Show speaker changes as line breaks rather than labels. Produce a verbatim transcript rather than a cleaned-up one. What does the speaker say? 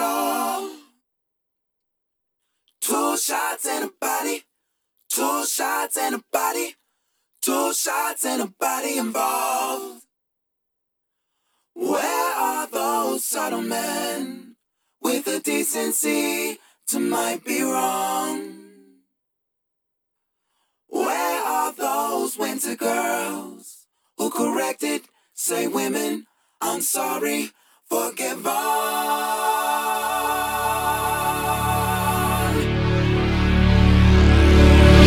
all. Two shots and a body, two shots and a body, two shots and a body involved. Where are those subtle men with the decency to might be wrong? Where are those winter girls who corrected, say women, I'm sorry, forgive all?